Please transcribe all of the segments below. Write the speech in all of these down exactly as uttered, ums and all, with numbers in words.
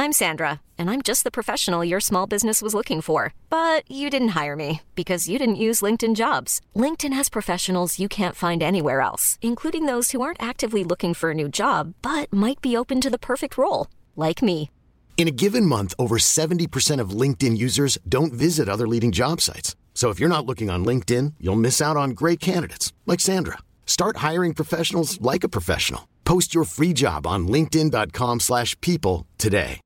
I'm Sandra, and I'm just the professional your small business was looking for. But you didn't hire me because you didn't use LinkedIn Jobs. LinkedIn has professionals you can't find anywhere else, including those who aren't actively looking for a new job, but might be open to the perfect role, like me. In a given month, over seventy percent of LinkedIn users don't visit other leading job sites. So if you're not looking on LinkedIn, you'll miss out on great candidates like Sandra. Start hiring professionals like a professional. Post your free job on linkedin.com slash people today.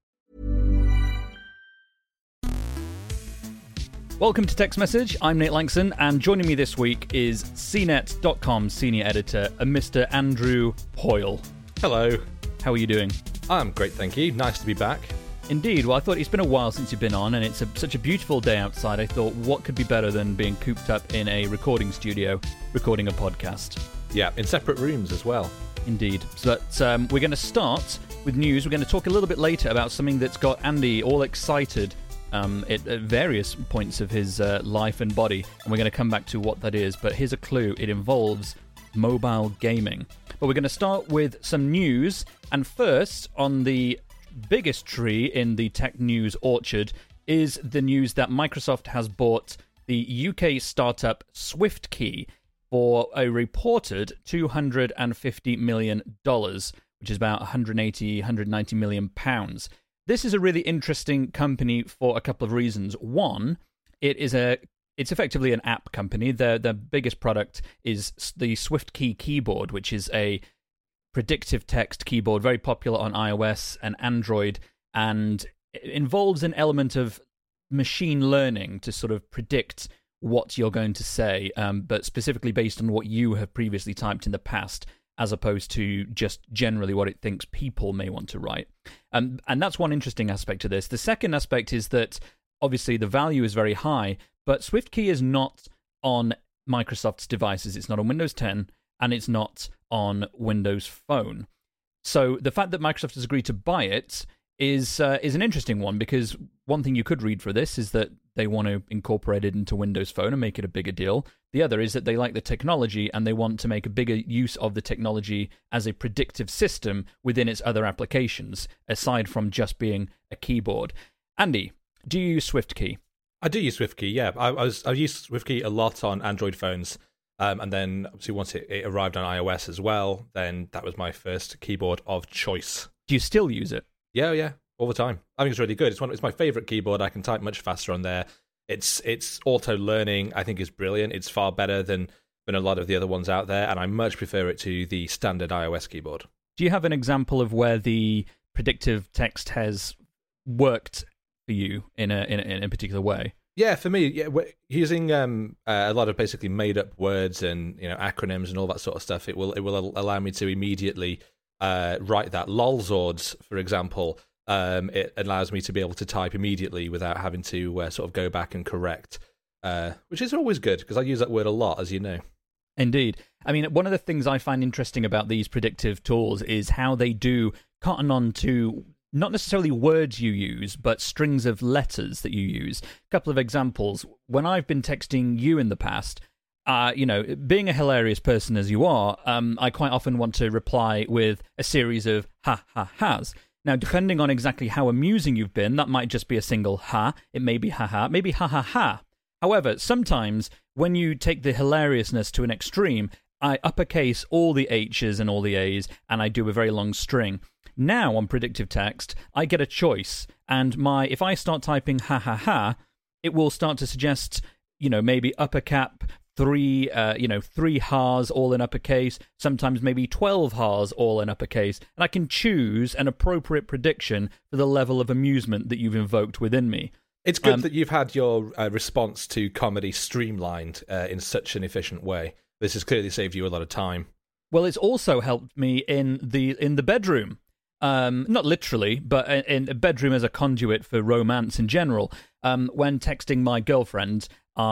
Welcome to Text Message. I'm Nate Langson, and joining me this week is C net dot com senior editor, a Mister Andrew Hoyle. Hello. How are you doing? I'm great, thank you. Nice to be back. Indeed. Well, I thought it's been a while since you've been on, and it's a, such a beautiful day outside. I thought, what could be better than being cooped up in a recording studio, recording a podcast? Yeah, in separate rooms as well. Indeed. But um, we're going to start with news. We're going to talk a little bit later about something that's got Andy all excited um, at, at various points of his uh, life and body, and we're going to come back to what that is. But here's a clue. It involves mobile gaming. But we're going to start with some news, and first, on the biggest tree in the tech news orchard, is the news that Microsoft has bought the U K startup SwiftKey for a reported two hundred fifty million dollars, which is about one hundred eighty, one hundred ninety million pounds. This is a really interesting company for a couple of reasons. One, it is a it's effectively an app company. Their their biggest product is the SwiftKey keyboard, which is a predictive text keyboard, very popular on iOS and Android, and it involves an element of machine learning to sort of predict what you're going to say, um, but specifically based on what you have previously typed in the past, as opposed to just generally what it thinks people may want to write. Um, and that's one interesting aspect to this. The second aspect is that obviously the value is very high, but SwiftKey is not on Microsoft's devices. It's not on Windows ten, and it's not on Windows Phone. So the fact that Microsoft has agreed to buy it is uh, is an interesting one, because one thing you could read for this is that they want to incorporate it into Windows Phone and make it a bigger deal. The other is that they like the technology and they want to make a bigger use of the technology as a predictive system within its other applications, aside from just being a keyboard. Andy, do you use SwiftKey? I do use SwiftKey, yeah. I, I, was, I used SwiftKey a lot on Android phones. Um, and then, obviously, once it, it arrived on iOS as well, then that was my first keyboard of choice. Do you still use it? Yeah, yeah, all the time. I think it's really good. It's one. It's my favourite keyboard. I can type much faster on there. It's it's auto-learning, I think, is brilliant. It's far better than, than a lot of the other ones out there, and I much prefer it to the standard iOS keyboard. Do you have an example of where the predictive text has worked for you in a in a, in a particular way? Yeah, for me, yeah, using um, uh, a lot of basically made-up words and you know acronyms and all that sort of stuff, it will it will allow me to immediately uh, write that. Lolzords, for example, um, it allows me to be able to type immediately without having to uh, sort of go back and correct, uh, which is always good because I use that word a lot, as you know. Indeed. I mean, one of the things I find interesting about these predictive tools is how they do cotton on to not necessarily words you use, but strings of letters that you use. A couple of examples. When I've been texting you in the past, uh, you know, being a hilarious person as you are, um, I quite often want to reply with a series of ha ha has. Now, depending on exactly how amusing you've been, that might just be a single ha. It may be ha ha, maybe ha ha ha. However, sometimes when you take the hilariousness to an extreme, I uppercase all the H's and all the A's, and I do a very long string. Now, on predictive text, I get a choice, and my if I start typing ha ha ha, it will start to suggest, you know, maybe upper cap, three, uh, you know, three ha's all in uppercase, sometimes maybe twelve ha's all in uppercase, and I can choose an appropriate prediction for the level of amusement that you've invoked within me. It's good um, that you've had your uh, response to comedy streamlined uh, in such an efficient way. This has clearly saved you a lot of time. Well, it's also helped me in the in the bedroom. Um, not literally, but in a bedroom as a conduit for romance in general. Um, when texting my girlfriend,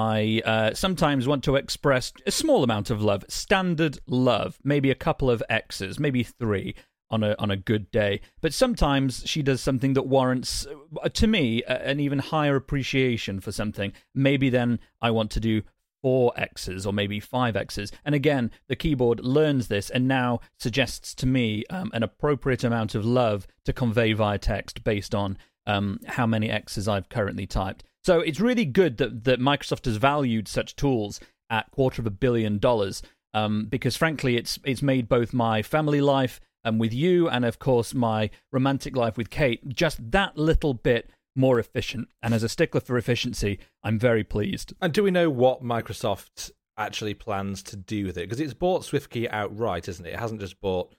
I uh, sometimes want to express a small amount of love, standard love, maybe a couple of X's, maybe three on a on a good day. But sometimes she does something that warrants, uh, to me, uh, an even higher appreciation for something. Maybe then I want to do four X's or maybe five X's. And again, the keyboard learns this and now suggests to me um, an appropriate amount of love to convey via text based on um, how many X's I've currently typed. So it's really good that, that Microsoft has valued such tools at quarter of a billion dollars um, because, frankly, it's it's made both my family life um, with you and, of course, my romantic life with Kate just that little bit more efficient. And as a stickler for efficiency, I'm very pleased. And do we know what Microsoft actually plans to do with it? Because it's bought SwiftKey outright, isn't it? It hasn't just bought,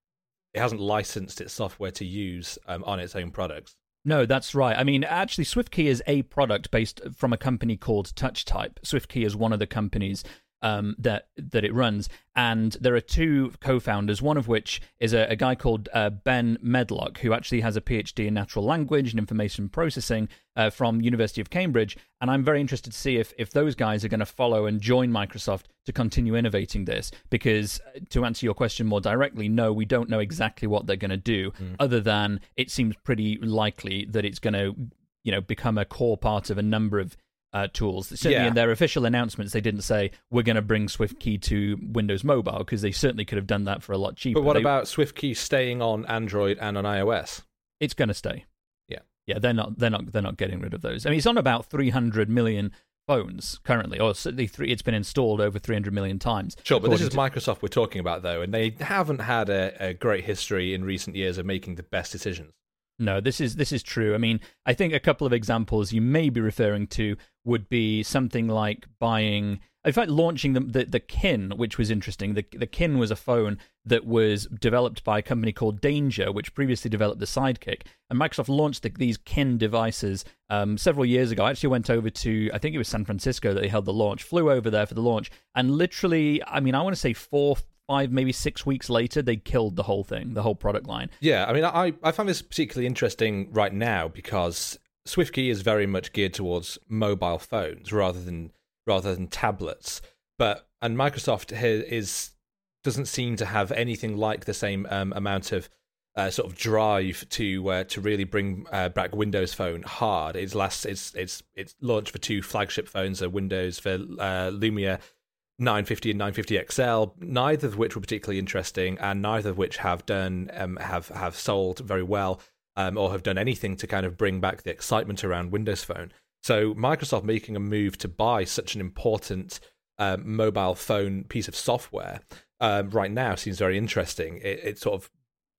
it hasn't licensed its software to use um, on its own products. No, that's right. I mean, actually, SwiftKey is a product based from a company called TouchType. SwiftKey is one of the companies um, that that it runs, and there are two co-founders, one of which is a, a guy called uh, Ben Medlock, who actually has a PhD in natural language and information processing uh, from University of Cambridge, and I'm very interested to see if, if those guys are going to follow and join Microsoft to continue innovating this, because to answer your question more directly, no, we don't know exactly what they're going to do, mm. other than it seems pretty likely that it's going to, you know, become a core part of a number of Uh, tools. Certainly yeah. in their official announcements, they didn't say, we're going to bring SwiftKey to Windows Mobile, because they certainly could have done that for a lot cheaper. But what they, about SwiftKey staying on Android and on iOS? It's going to stay. Yeah. Yeah, they're not they're not they're not getting rid of those. I mean, it's on about three hundred million phones currently, or certainly three, it's been installed over three hundred million times. Sure, but this is to... Microsoft we're talking about, though, and they haven't had a, a great history in recent years of making the best decisions. No, this is this is true. I mean, I think a couple of examples you may be referring to would be something like buying, in fact, launching the the, the Kin, which was interesting. The the Kin was a phone that was developed by a company called Danger, which previously developed the Sidekick. And Microsoft launched the, these Kin devices um, several years ago. I actually went over to, I think it was San Francisco that they held the launch, flew over there for the launch, and literally, I mean, I want to say four, five, maybe six weeks later, they killed the whole thing, the whole product line. Yeah, I mean, I, I find this particularly interesting right now because SwiftKey is very much geared towards mobile phones rather than rather than tablets. But and Microsoft is doesn't seem to have anything like the same um, amount of uh, sort of drive to uh, to really bring uh, back Windows Phone hard. It's last it's it's it's launched for two flagship phones, a Windows for uh, Lumia nine fifty and nine fifty X L, neither of which were particularly interesting, and neither of which have done um, have have sold very well, um, or have done anything to kind of bring back the excitement around Windows Phone. So Microsoft making a move to buy such an important uh, mobile phone piece of software um, right now seems very interesting. It, it sort of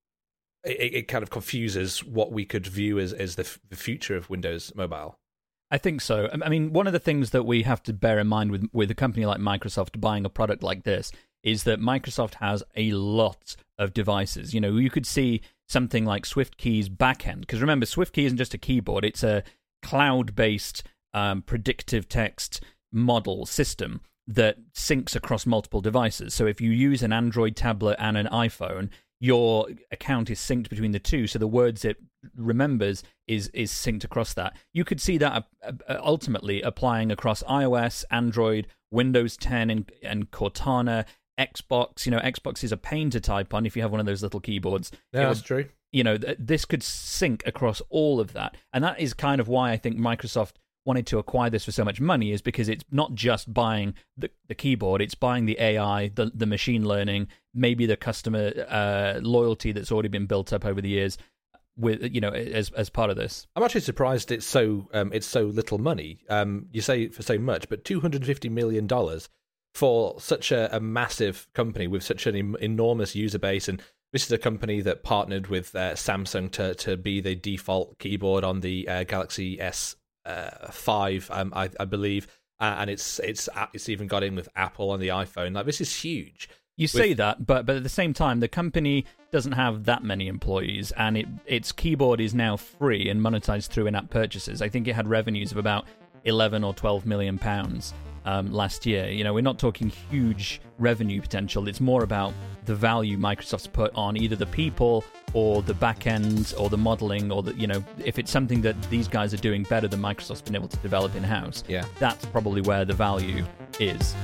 it, it kind of confuses what we could view as as the, f- the future of Windows Mobile. I think so. I mean, one of the things that we have to bear in mind with with a company like Microsoft buying a product like this is that Microsoft has a lot of devices. You know, you could see something like SwiftKey's backend, because remember, SwiftKey isn't just a keyboard; it's a cloud-based um, predictive text model system that syncs across multiple devices. So if you use an Android tablet and an iPhone, your account is synced between the two, so the words it remembers is is synced across that. You could see that uh, uh, ultimately applying across iOS, Android, Windows ten, and, and Cortana, Xbox. You know, Xbox is a pain to type on if you have one of those little keyboards. Yeah, that's would, true. You know, th- this could sync across all of that, and that is kind of why I think Microsoft wanted to acquire this for so much money, is because it's not just buying the, the keyboard, it's buying the A I, the, the machine learning, maybe the customer uh, loyalty that's already been built up over the years, with you know as as part of this. I'm actually surprised it's so um, it's so little money. Um, you say for so much, but two hundred fifty million dollars for such a, a massive company with such an em- enormous user base, and this is a company that partnered with uh, Samsung to to be the default keyboard on the uh, Galaxy S Uh, five, um, I, I believe, uh, and it's it's it's even got in with Apple on the iPhone. Like, this is huge. You say with... that, but but at the same time, the company doesn't have that many employees, and it its keyboard is now free and monetized through in-app purchases. I think it had revenues of about eleven or twelve million pounds um, last year. You know, we're not talking huge revenue potential. It's more about the value Microsoft's put on either the people or the back end or the modeling, or the, you know, if it's something that these guys are doing better than Microsoft's been able to develop in-house, yeah, that's probably where the value is.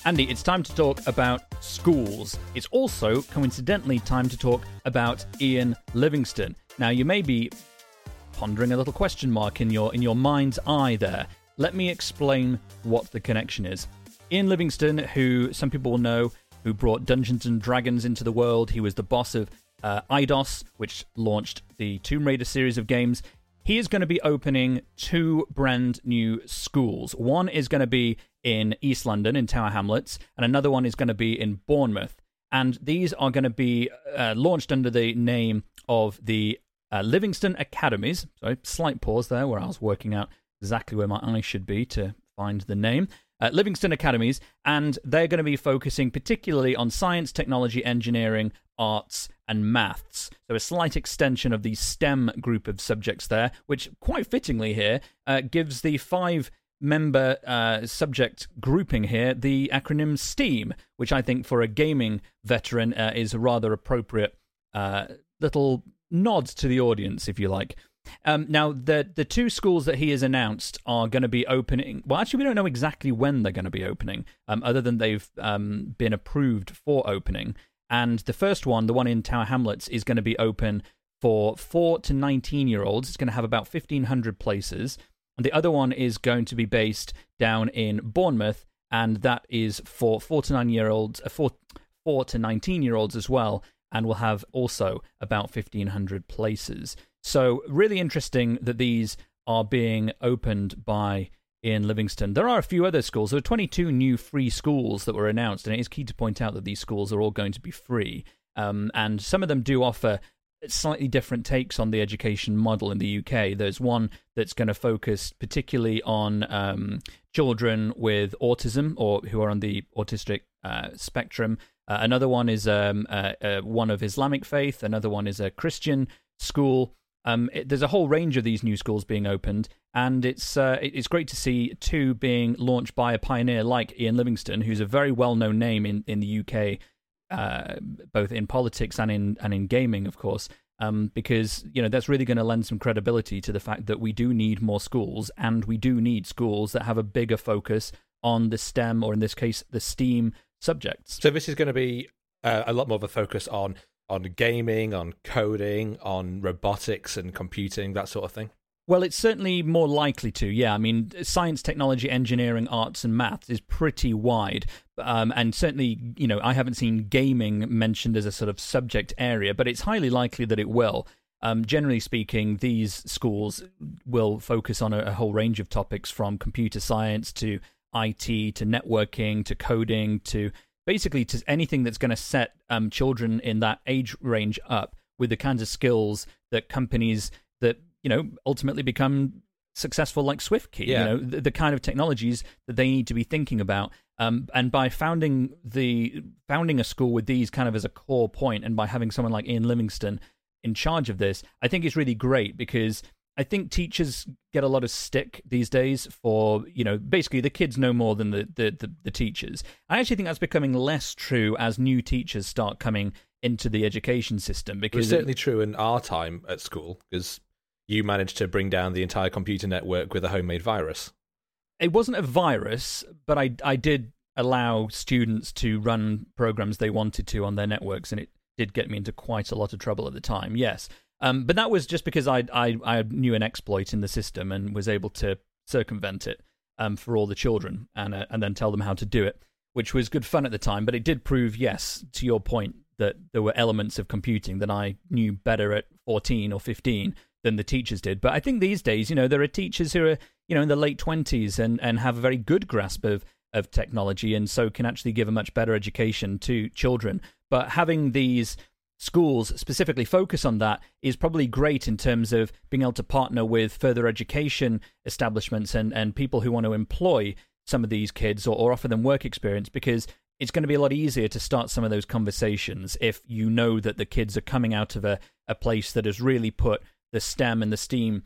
Andy, it's time to talk about schools. It's also, coincidentally, time to talk about Ian Livingstone. Now, you may be pondering a little question mark in your in your mind's eye there. Let me explain what the connection is. Ian Livingstone, who some people will know, who brought Dungeons and Dragons into the world. He was the boss of uh, Eidos, which launched the Tomb Raider series of games. He is going to be opening two brand new schools. One is going to be in East London, in Tower Hamlets, and another one is going to be in Bournemouth. And these are going to be uh, launched under the name of the uh, Livingstone Academies. So, slight pause there where I was working out exactly where my eye should be to find the name. Uh, Livingstone Academies, and they're going to be focusing particularly on science, technology, engineering, arts, and maths. So a slight extension of the STEM group of subjects there, which quite fittingly here uh, gives the five-member uh, subject grouping here the acronym STEAM, which I think for a gaming veteran uh, is a rather appropriate uh, little nod to the audience, if you like. Um, now, the the two schools that he has announced are going to be opening. Well, actually, we don't know exactly when they're going to be opening, um, other than they've um, been approved for opening. And the first one, the one in Tower Hamlets, is going to be open for four to nineteen-year-olds. It's going to have about fifteen hundred places. And the other one is going to be based down in Bournemouth, and that is for four to nine-year-olds, uh, four, four to nineteen-year-olds as well, and will have also about fifteen hundred places. So really interesting that these are being opened by Ian Livingstone. There are a few other schools. There are twenty-two new free schools that were announced, and it is key to point out that these schools are all going to be free. Um, and some of them do offer slightly different takes on the education model in the U K. There's one that's going to focus particularly on um, children with autism or who are on the autistic uh, spectrum. Uh, another one is um, uh, uh, one of Islamic faith. Another one is a Christian school. Um, it, there's a whole range of these new schools being opened, and it's uh, it, it's great to see two being launched by a pioneer like Ian Livingstone, who's a very well-known name in, in the U K, uh, both in politics and in and in gaming, of course, um, because you know that's really going to lend some credibility to the fact that we do need more schools, and we do need schools that have a bigger focus on the STEM, or in this case, the STEAM subjects. So this is going to be uh, a lot more of a focus on on gaming, on coding, on robotics and computing, that sort of thing? Well, it's certainly more likely to, yeah. I mean, science, technology, engineering, arts, and maths is pretty wide. Um, and certainly, you know, I haven't seen gaming mentioned as a sort of subject area, but it's highly likely that it will. Um, generally speaking, these schools will focus on a, a whole range of topics, from computer science to I T to networking to coding to basically to anything that's going to set um, children in that age range up with the kinds of skills that companies that, you know, ultimately become successful like SwiftKey, yeah. you know, the, the kind of technologies that they need to be thinking about. Um, and by founding the founding a school with these kind of as a core point, and by having someone like Ian Livingstone in charge of this, I think it's really great, because I think teachers get a lot of stick these days for, you know, basically the kids know more than the, the, the, the teachers. I actually think that's becoming less true as new teachers start coming into the education system. Because it's certainly it, true in our time at school, because you managed to bring down the entire computer network with a homemade virus. It wasn't a virus, but I, I did allow students to run programs they wanted to on their networks, and it did get me into quite a lot of trouble at the time, yes. Um, but that was just because I, I I knew an exploit in the system and was able to circumvent it um, for all the children, and uh, and then tell them how to do it, which was good fun at the time. But it did prove, yes, to your point, that there were elements of computing that I knew better at fourteen or fifteen than the teachers did. But I think these days, you know, there are teachers who are, you know, in the late twenties and, and have a very good grasp of, of technology, and so can actually give a much better education to children. But having these schools specifically focus on that is probably great in terms of being able to partner with further education establishments and, and people who want to employ some of these kids, or, or offer them work experience, because it's going to be a lot easier to start some of those conversations if you know that the kids are coming out of a, a place that has really put the STEM and the STEAM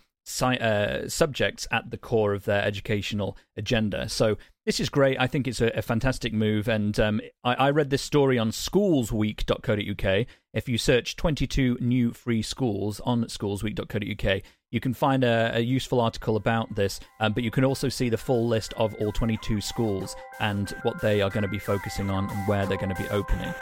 uh, subjects at the core of their educational agenda. So this is great. I think it's a, a fantastic move. And um, I, I read this story on schools week dot co dot uk. If you search twenty-two new free schools on schools week dot co dot uk, You can find a, a useful article about this, um, but you can also see the full list of all twenty-two schools and what they are going to be focusing on and where they're going to be opening.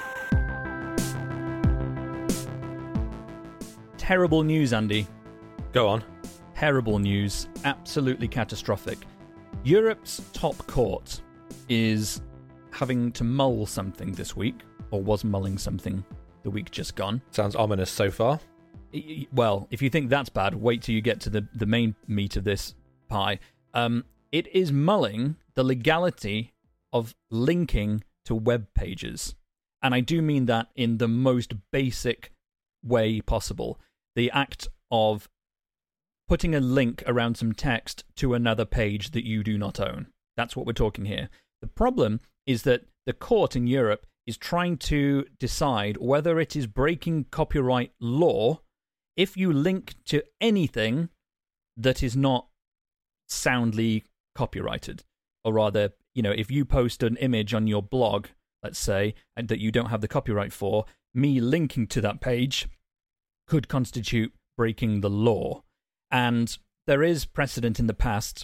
Terrible news, Andy. Go on. Terrible news. Absolutely catastrophic. Europe's top court is having to mull something this week, or was mulling something the week just gone. Sounds ominous so far. Well, if you think that's bad, wait till you get to the, the main meat of this pie. Um, it is mulling the legality of linking to web pages. And I do mean that in the most basic way possible. The act of putting a link around some text to another page that you do not own. That's what we're talking here. The problem is that the court in Europe is trying to decide whether it is breaking copyright law if you link to anything that is not soundly copyrighted. Or rather, you know, if you post an image on your blog, let's say, and that you don't have the copyright for, me linking to that page could constitute breaking the law. And there is precedent in the past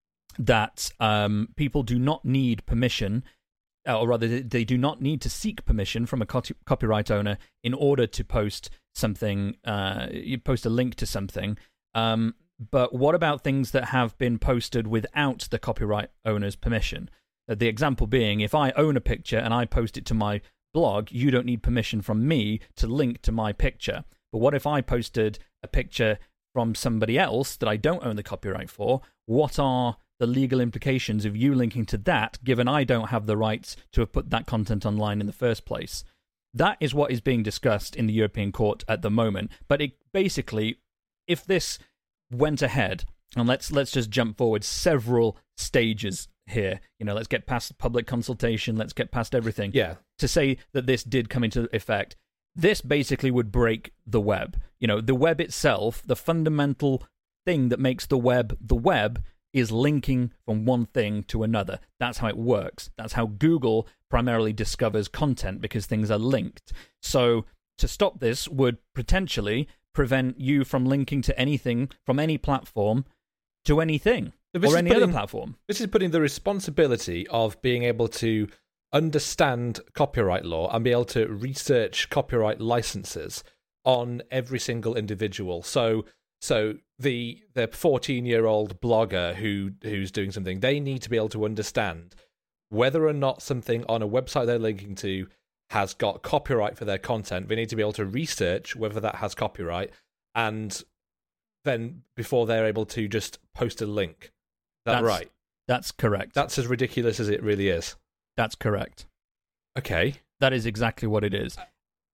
that um, people do not need permission, or rather, they do not need to seek permission from a co- copyright owner in order to post something, uh, you post a link to something. Um, but what about things that have been posted without the copyright owner's permission? The example being, if I own a picture and I post it to my blog, you don't need permission from me to link to my picture. But what if I posted a picture from somebody else that I don't own the copyright for? What are the legal implications of you linking to that, given I don't have the rights to have put that content online in the first place? That is what is being discussed in the European Court at the moment. But it basically, if this went ahead, and let's let's just jump forward several stages here, you know, let's get past public consultation, let's get past everything. Yeah. To say that this did come into effect, this basically would break the web. You know, the web itself, the fundamental thing that makes the web the web is linking from one thing to another. That's how it works. That's how Google primarily discovers content, because things are linked. So to stop this would potentially prevent you from linking to anything from any platform to anything or any putting, other platform. This is putting the responsibility of being able to understand copyright law and be able to research copyright licenses on every single individual. So so the the fourteen-year-old blogger who who's doing something, they need to be able to understand whether or not something on a website they're linking to has got copyright for their content. They need to be able to research whether that has copyright, and then before they're able to just post a link. Is that that's, right? That's correct. That's as ridiculous as it really is. That's correct. Okay. That is exactly what it is.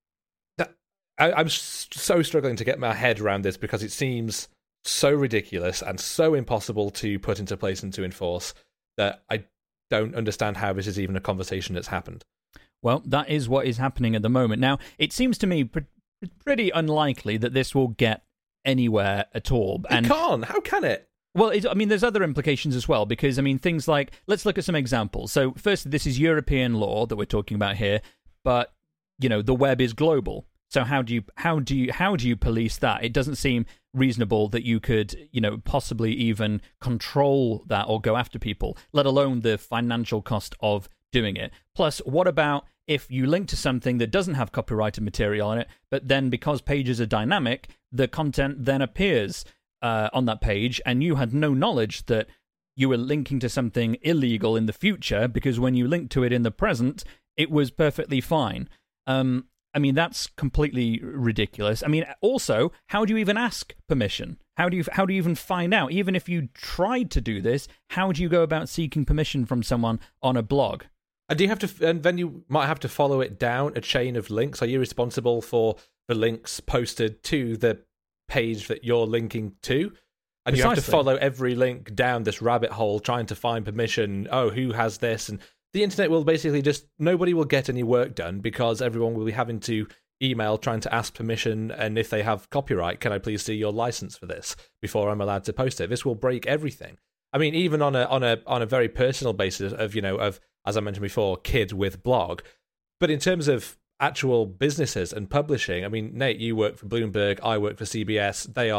That, I, I'm so struggling to get my head around this because it seems so ridiculous and so impossible to put into place and to enforce that I don't understand how this is even a conversation that's happened. Well, that is what is happening at the moment. Now, it seems to me pr- pretty unlikely that this will get anywhere at all. It and, can't. How can it? Well, it, I mean, there's other implications as well, because, I mean, things like, let's look at some examples. So, first, this is European law that we're talking about here, but, you know, the web is global. So how do you how do you how do you police that? It doesn't seem reasonable that you could, you know, possibly even control that or go after people, let alone the financial cost of doing it. Plus, what about if you link to something that doesn't have copyrighted material on it, but then because pages are dynamic, the content then appears uh, on that page, and you had no knowledge that you were linking to something illegal in the future, because when you linked to it in the present, it was perfectly fine. Um, I mean, that's completely ridiculous. I mean, also, how do you even ask permission? How do you how do you even find out? Even if you tried to do this, how do you go about seeking permission from someone on a blog? And do you have to? And then you might have to follow it down a chain of links. Are you responsible for the links posted to the page that you're linking to? And Precisely. You have to follow every link down this rabbit hole, trying to find permission. Oh, who has this? And the internet will basically just, nobody will get any work done because everyone will be having to email trying to ask permission, and if they have copyright, can I please see your license for this before I'm allowed to post it? This will break everything. I mean, even on a on a on a very personal basis of, you know, of, as I mentioned before, kid with blog. But in terms of actual businesses and publishing, I mean, Nate, you work for Bloomberg, I work for C B S. They are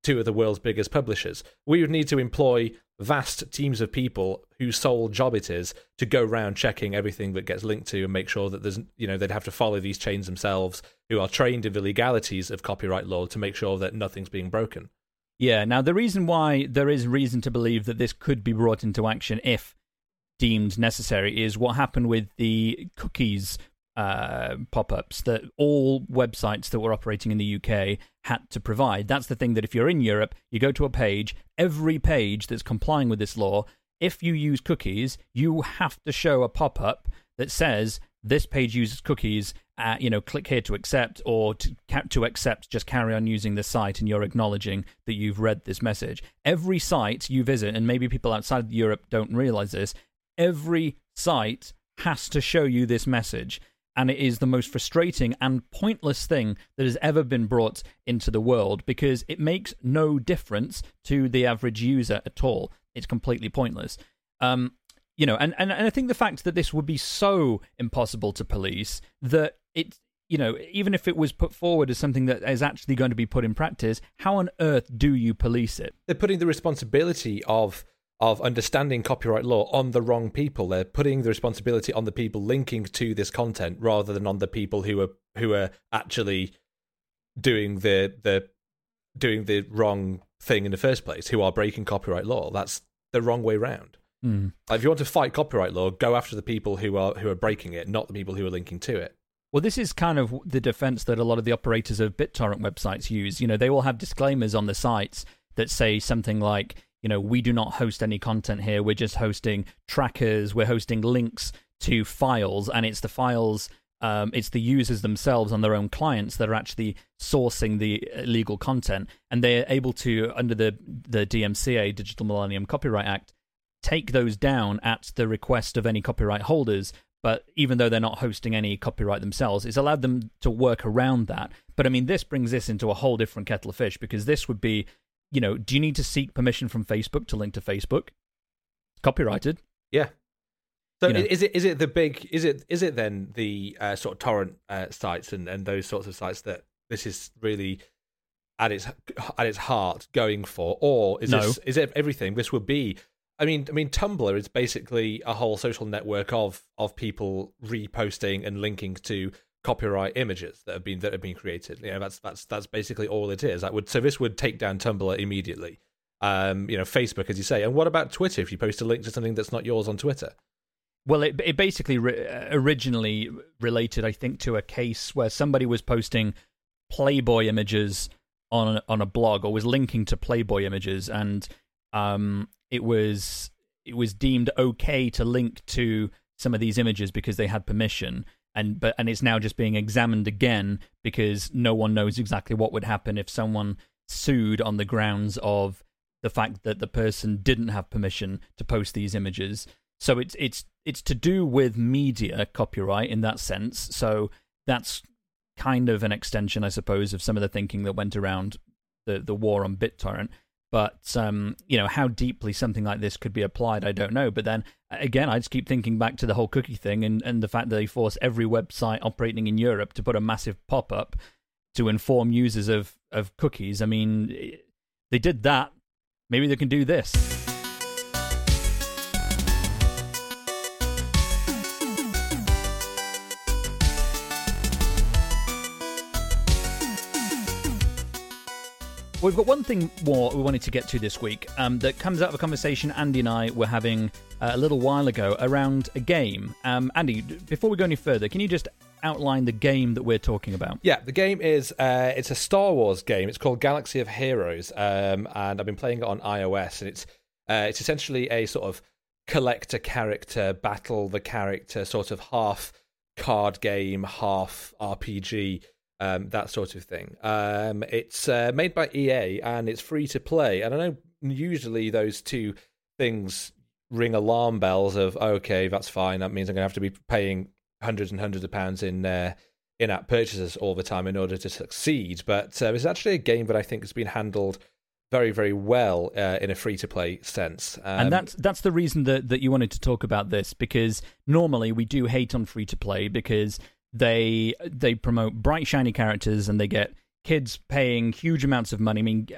two of the world's biggest publishers. We would need to employ vast teams of people whose sole job it is to go around checking everything that gets linked to and make sure that there's, you know, they'd have to follow these chains themselves, who are trained in the legalities of copyright law to make sure that nothing's being broken. Yeah, now the reason why there is reason to believe that this could be brought into action if deemed necessary is what happened with the cookies uh, pop-ups that all websites that were operating in the U K had to provide. That's the thing, that if you're in Europe, you go to a page, every page that's complying with this law, if you use cookies, you have to show a pop-up that says this page uses cookies, uh, you know, click here to accept, or to, to accept, just carry on using the site, and you're acknowledging that you've read this message. Every site you visit, and maybe people outside of Europe don't realize this, every site has to show you this message. And it is the most frustrating and pointless thing that has ever been brought into the world, because it makes no difference to the average user at all. It's completely pointless. Um, you know, and, and, and I think the fact that this would be so impossible to police that it, you know, even if it was put forward as something that is actually going to be put in practice, how on earth do you police it? They're putting the responsibility of of understanding copyright law on the wrong people. They're putting the responsibility on the people linking to this content rather than on the people who are who are actually doing the the doing the wrong thing in the first place, who are breaking copyright law. That's the wrong way round. Mm. Like, if you want to fight copyright law, go after the people who are who are breaking it, not the people who are linking to it. Well, this is kind of the defense that a lot of the operators of BitTorrent websites use. You know, they will have disclaimers on the sites that say something like, you know, we do not host any content here. We're just hosting trackers. We're hosting links to files, and it's the files, um, it's the users themselves on their own clients that are actually sourcing the illegal content, and they're able to, under the the D M C A, Digital Millennium Copyright Act, take those down at the request of any copyright holders. But even though they're not hosting any copyright themselves, it's allowed them to work around that. But I mean, this brings this into a whole different kettle of fish, because this would be, you know, do you need to seek permission from Facebook to link to Facebook? Copyrighted. Yeah. So You know. is it is it the big is it is it then the uh, sort of torrent uh, sites and, and those sorts of sites that this is really at its at its heart going for, or is No. this is it everything? This would be. I mean, I mean, Tumblr is basically a whole social network of of people reposting and linking to copyright images that have been that have been created. You know, that's that's that's basically all it is. That would so this would take down Tumblr immediately. Um, you know, Facebook, as you say. And what about Twitter? If you post a link to something that's not yours on Twitter? Well, it it basically re- originally related, I think, to a case where somebody was posting Playboy images on a, on a blog, or was linking to Playboy images, and um, it was it was deemed okay to link to some of these images because they had permission. And but and it's now just being examined again because no one knows exactly what would happen if someone sued on the grounds of the fact that the person didn't have permission to post these images. So it's it's it's to do with media copyright in that sense. So that's kind of an extension, I suppose, of some of the thinking that went around the the war on BitTorrent. But, um, you know, how deeply something like this could be applied, I don't know. But then, again, I just keep thinking back to the whole cookie thing and, and the fact that they force every website operating in Europe to put a massive pop-up to inform users of, of cookies. I mean, they did that. Maybe they can do this. We've got one thing more we wanted to get to this week um, that comes out of a conversation Andy and I were having uh, a little while ago around a game. Um, Andy, before we go any further, can you just outline the game that we're talking about? Yeah, the game is uh, it's a Star Wars game. It's called Galaxy of Heroes, um, and I've been playing it on iOS. And it's uh, it's essentially a sort of collector character, battle the character, sort of half card game, half R P G. Um, that sort of thing. Um, it's uh, made by E A and it's free to play. And I know usually those two things ring alarm bells of, okay, that's fine. That means I'm going to have to be paying hundreds and hundreds of pounds in uh, in-app purchases all the time in order to succeed. But uh, it's actually a game that I think has been handled very, very well uh, in a free-to-play sense. Um, and that's that's the reason that, that you wanted to talk about this, because normally we do hate on free-to-play because They they promote bright, shiny characters, and they get kids paying huge amounts of money. I mean,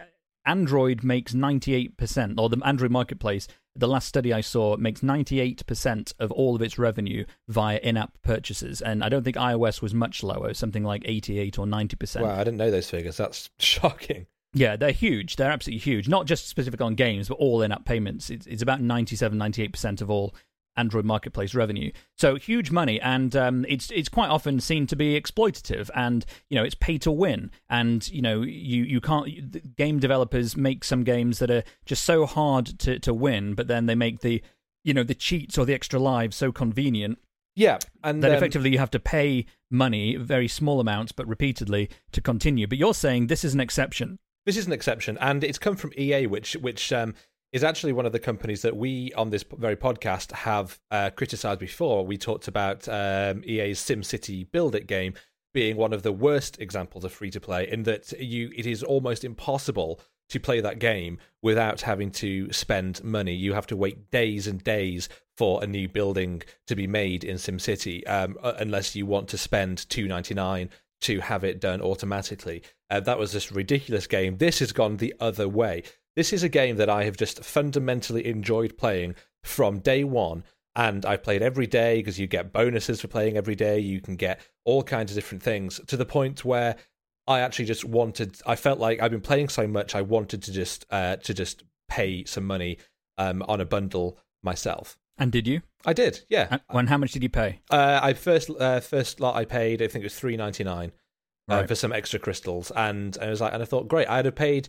Android makes ninety-eight percent, or the Android marketplace, the last study I saw, makes ninety-eight percent of all of its revenue via in-app purchases. And I don't think iOS was much lower, something like eighty-eight or ninety percent. Wow, I didn't know those figures. That's shocking. Yeah, they're huge. They're absolutely huge. Not just specific on games, but all in-app payments. It's, it's about ninety-seven, ninety-eight percent of all Android marketplace revenue. So huge money, and um, it's it's quite often seen to be exploitative, and you know it's pay to win. And you know you you can't. Game developers make some games that are just so hard to, to win, but then they make the you know the cheats or the extra lives so convenient. Yeah, and that um, effectively you have to pay money, very small amounts, but repeatedly to continue. But you're saying this is an exception. This is an exception, and it's come from E A, which which. Um, is actually one of the companies that we, on this very podcast, have uh, criticised before. We talked about um, E A's SimCity Build It game being one of the worst examples of free-to-play, in that you it is almost impossible to play that game without having to spend money. You have to wait days and days for a new building to be made in SimCity, um, unless you want to spend two dollars and ninety-nine cents to have it done automatically. Uh, that was this ridiculous game. This has gone the other way. This is a game that I have just fundamentally enjoyed playing from day one, and I played every day because you get bonuses for playing every day. You can get all kinds of different things, to the point where I actually just wanted. I felt like I've been playing so much, I wanted to just uh, to just pay some money um, on a bundle myself. And did you? I did, yeah. And how much did you pay? Uh, I first uh, first lot I paid, I think it was three dollars and ninety-nine cents uh, right. for some extra crystals, and I was like, and I thought, great, I'd have paid.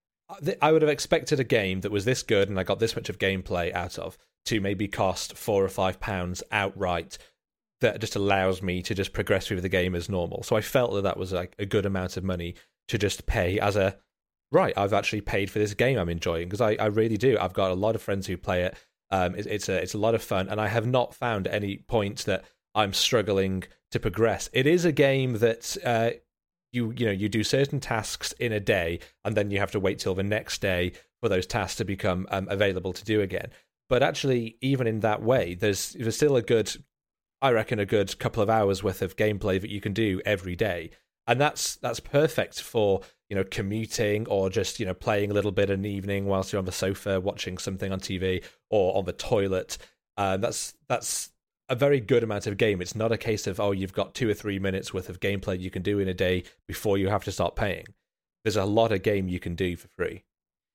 I would have expected a game that was this good and I got this much of gameplay out of to maybe cost four or five pounds outright. That just allows me to just progress through the game as normal. So I felt that that was like a good amount of money to just pay as a right. I've actually paid for this game I'm enjoying, because I, I really do. I've got a lot of friends who play it. Um, it, it's a it's a lot of fun, and I have not found any point that I'm struggling to progress. It is a game that. Uh, You you know you do certain tasks in a day, and then you have to wait till the next day for those tasks to become um, available to do again. But actually, even in that way, there's there's still a good, I reckon, a good couple of hours worth of gameplay that you can do every day, and that's that's perfect for you know commuting, or just you know playing a little bit in the evening whilst you're on the sofa watching something on T V, or on the toilet. Uh, that's that's. a very good amount of game. It's not a case of, oh, you've got two or three minutes worth of gameplay you can do in a day before you have to start paying. There's a lot of game you can do for free.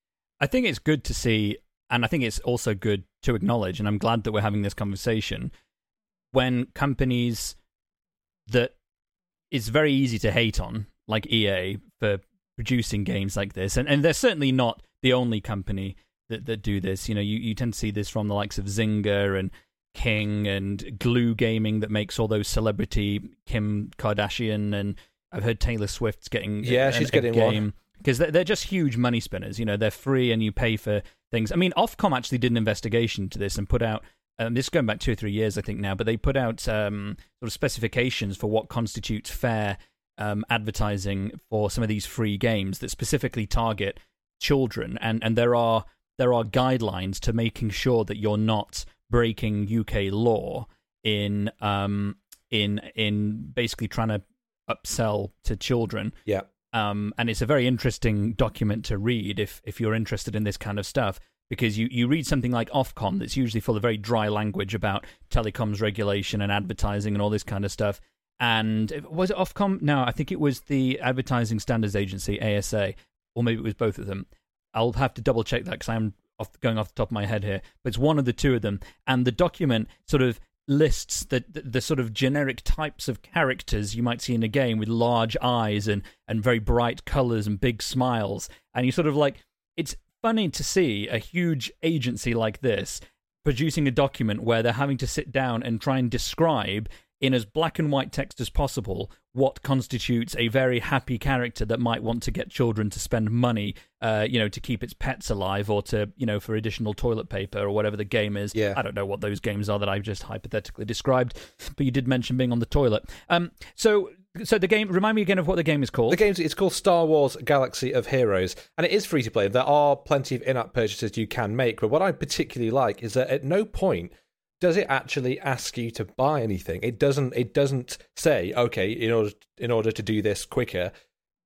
I think it's good to see, and I think it's also good to acknowledge, and I'm glad that we're having this conversation, when companies that it's very easy to hate on, like E A, for producing games like this, and, and they're certainly not the only company that, that do this. You know, you, you tend to see this from the likes of Zynga and King and Glue Gaming, that makes all those celebrity Kim Kardashian, and I've heard Taylor Swift's getting yeah a, she's a getting game one, because they're, they're just huge money spinners. You know, they're free and you pay for things. I mean, Ofcom actually did an investigation to this and put out um, this is going back two or three years I think now, but they put out um, sort of specifications for what constitutes fair um, advertising for some of these free games that specifically target children, and and there are there are guidelines to making sure that you're not breaking U K law in um in in basically trying to upsell to children. Yeah. Um and it's a very interesting document to read if if you're interested in this kind of stuff, because you, you read something like Ofcom that's usually full of very dry language about telecoms regulation and advertising and all this kind of stuff. And was it Ofcom? No, I think it was the Advertising Standards Agency, A S A, or maybe it was both of them. I'll have to double check that because I'm off, going off the top of my head here, but it's one of the two of them. And the document sort of lists the, the, the sort of generic types of characters you might see in a game with large eyes and, and very bright colors and big smiles. And you sort of like, it's funny to see a huge agency like this producing a document where they're having to sit down and try and describe in as black and white text as possible what constitutes a very happy character that might want to get children to spend money, uh, you know, to keep its pets alive, or to, you know, for additional toilet paper or whatever the game is. Yeah. I don't know what those games are that I've just hypothetically described, but you did mention being on the toilet. Um, so, so the game. Remind me again of what the game is called. The game it's called Star Wars: Galaxy of Heroes, and it is free to play. There are plenty of in-app purchases you can make, but what I particularly like is that at no point does it actually ask you to buy anything. It doesn't. It doesn't say, okay, in order in order to do this quicker,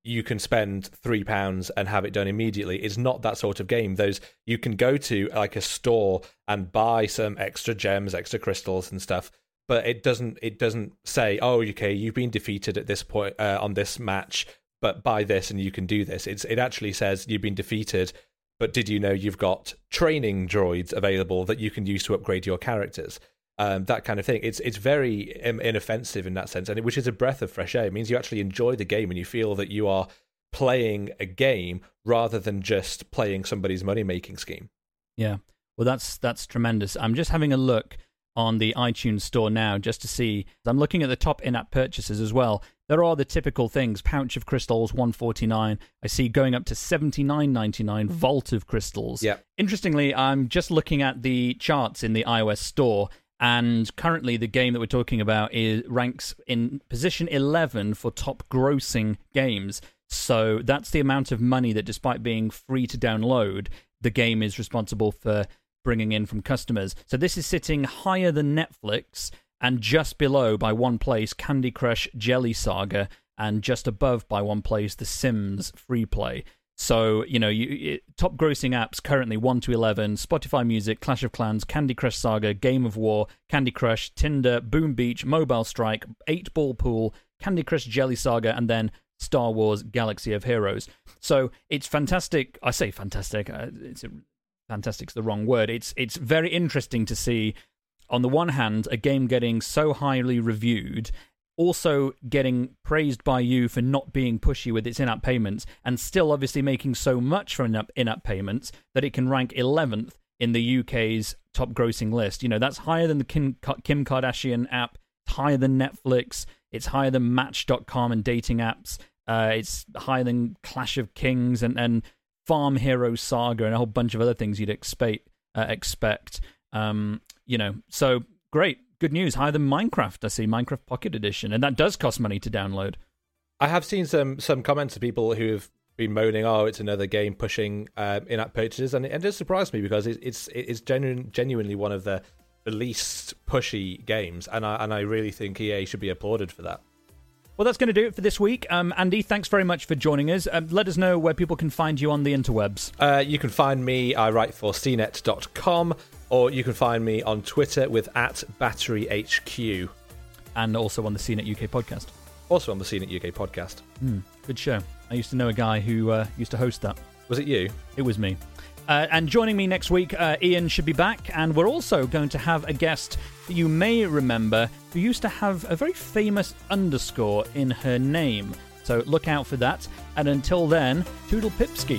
you can spend three pounds and have it done immediately. It's not that sort of game. Those you can go to like a store and buy some extra gems, extra crystals and stuff, but it doesn't it doesn't say, oh, okay, you've been defeated at this point uh, on this match, but buy this and you can do this. It's it actually says you've been defeated, but did you know you've got training droids available that you can use to upgrade your characters? Um, that kind of thing. It's it's very um, inoffensive in that sense, and it, which is a breath of fresh air. It means you actually enjoy the game and you feel that you are playing a game rather than just playing somebody's money-making scheme. Yeah, well, that's that's tremendous. I'm just having a look on the iTunes store now just to see. I'm looking at the top in-app purchases as well. There are the typical things: pouch of crystals, one forty-nine. I see going up to seventy-nine ninety-nine. Vault of crystals. Yeah. Interestingly, I'm just looking at the charts in the iOS store. And currently, the game that we're talking about is ranks in position eleven for top grossing games. So that's the amount of money that, despite being free to download, the game is responsible for bringing in from customers. So this is sitting higher than Netflix, and just below by one place Candy Crush Jelly Saga, and just above by one place The Sims Free Play. So, you know, you, it, top grossing apps currently one to eleven, Spotify Music, Clash of Clans, Candy Crush Saga, Game of War, Candy Crush, Tinder, Boom Beach, Mobile Strike, eight Ball Pool, Candy Crush Jelly Saga, and then Star Wars Galaxy of Heroes. So it's fantastic. I say fantastic. Uh, it's a, fantastic's the wrong word. It's it's very interesting to see, on the one hand, a game getting so highly reviewed, also getting praised by you for not being pushy with its in-app payments, and still obviously making so much from in-app, in-app payments that it can rank eleventh in the U K's top grossing list. You know, that's higher than the Kim, Kim Kardashian app, higher than Netflix, it's higher than Match dot com and dating apps, uh, it's higher than Clash of Kings and, and Farm Hero Saga and a whole bunch of other things you'd expect. Uh, expect. Um, you know, so great. Good news, higher than Minecraft. I see Minecraft Pocket Edition, and that does cost money to download. I have seen some some comments of people who have been moaning, "Oh, it's another game pushing uh, in-app purchases," and it, it does surprise me because it, it's it's genuine, genuinely one of the, the least pushy games, and I and I really think E A should be applauded for that. Well, that's going to do it for this week. Um, Andy, thanks very much for joining us. Um, let us know where people can find you on the interwebs. Uh, you can find me. I write for C net dot com. Or you can find me on Twitter with at Battery H Q. And also on the C net U K podcast. Also on the C net U K podcast. Mm, good show. I used to know a guy who uh, used to host that. Was it you? It was me. Uh, and joining me next week, uh, Ian should be back. And we're also going to have a guest that you may remember who used to have a very famous underscore in her name. So look out for that. And until then, Toodle Pipski.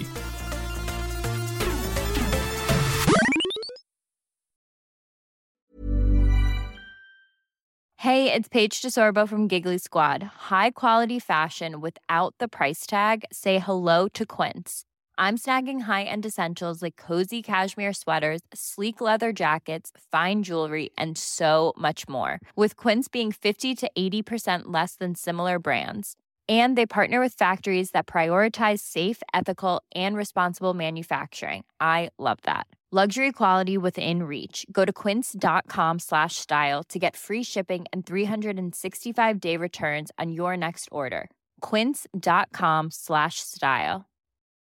Hey, it's Paige DeSorbo from Giggly Squad. High quality fashion without the price tag. Say hello to Quince. I'm snagging high-end essentials like cozy cashmere sweaters, sleek leather jackets, fine jewelry, and so much more. With Quince being fifty to eighty percent less than similar brands. And they partner with factories that prioritize safe, ethical, and responsible manufacturing. I love that. Luxury quality within reach. Go to quince.com slash style to get free shipping and three sixty-five day returns on your next order. Quince.com slash style.